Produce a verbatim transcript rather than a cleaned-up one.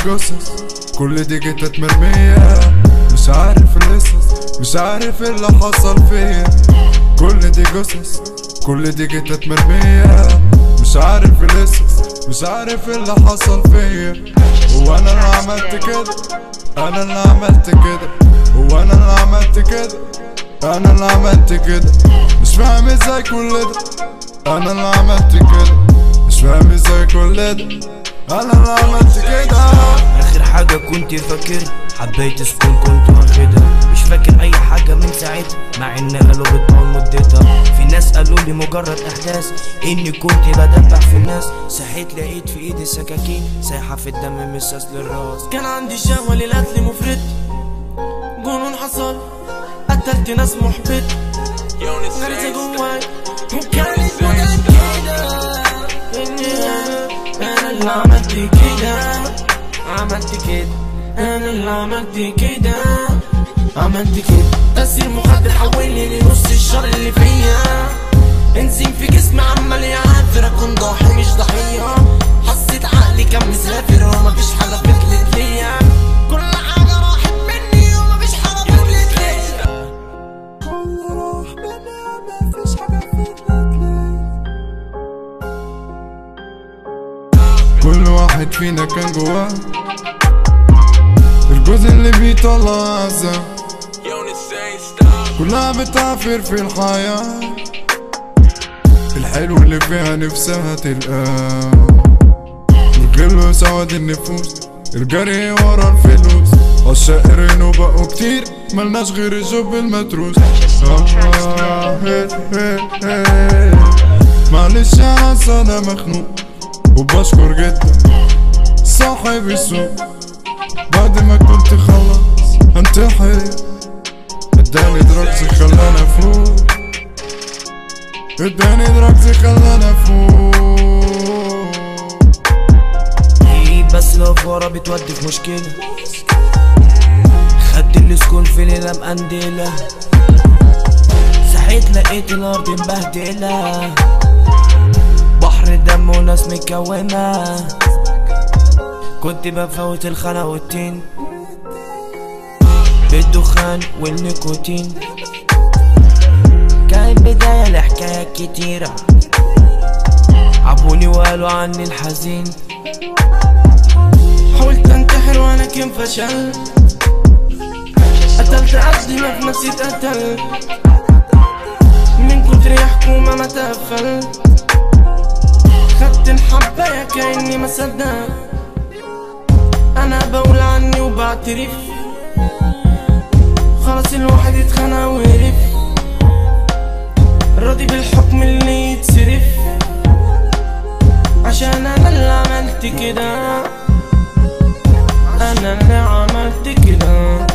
قصص كل دي جتت مرمية، مش عارف القصص مش عارف اللي حصل فيا. كل دي قصص كل دي جتت مرمية، مش عارف القصص مش عارف اللي حصل فيا. هو انا اللي عملت كده، انا اللي عملت كده، هو انا اللي عملت كده، انا اللي عملت كده. مش فاهم ازاي كل ده، انا اللي عملت كده. مش فاهم ازاي كل ده، انا اللي عملت كده. اخر حاجة كنت فاكر حبيت سكون كنت واخدها، مش فاكر اي حاجة من ساعتها مع ان قالوا بتطول مدتها. في ناس قالوا لي مجرد احداث اني كنت بدبح في الناس، صحيت لقيت في ايدي سكاكين سايحة في الدم من الساس للراس. كان عندي شهوة للقتل مفرط، جنون حصل قتلت ناس محبط، غريزة جواي وكانت متأكدة اني انا انا اللي عملت كده. عملت كده انا اللي عملت كده عملت كده. تأثير مخدر حولني لنص الشر اللي فيا، انزيم في جسمي عمال يعافر اكون ضاحي مش ضحية. حسيت عقلي كان مسافر ومفيش حاجة فضلت ليا، كل حاجة راحت مني ومفيش حاجة فضلت ليا. كل راح مني ومفيش حاجة فضلت ليا. كل واحد فينا كان جواه الجزء اللي بيطلع عزة، كلها بتعافر في الحياة، الحلو اللي فيها نفسها تلقاه. الغل وسواد النفوس، الجري ورا الفلوس، عالشقرين وبقوا كتير ملناش غير الجب المتروس. آه هي هي هي معلش يا انا مخنوق وبشكر جدا صاحب السوق، بعد ما كنت خلص انتحر اداني دراكس خلانا افوق، اداني دراكس خلانا افوق. في بس لو ورا بتودي في مشكلة، خدت السكون في ليلة مقندلة، صحيت لقيت الارض مبهدلة، بحر دم وناس مكونة. كنت بفوت الخنا والتين بالدخان والنيكوتين، كانت بداية لحكايات كتيرة، عبوني وقالوا عني الحزين. حاولت انتحر وانا كم فشلت، قتلت قصدي ما في نفسي اتقتل، من كتر يحكوا ما تقفلت. خدت الحباية كأني ما صدقت، انا بقول عني وبعترف، خلاص الواحد اتخانق وقرف، راضي بالحكم اللي يتصرف، عشان انا اللي عملت كده، انا اللي عملت كده.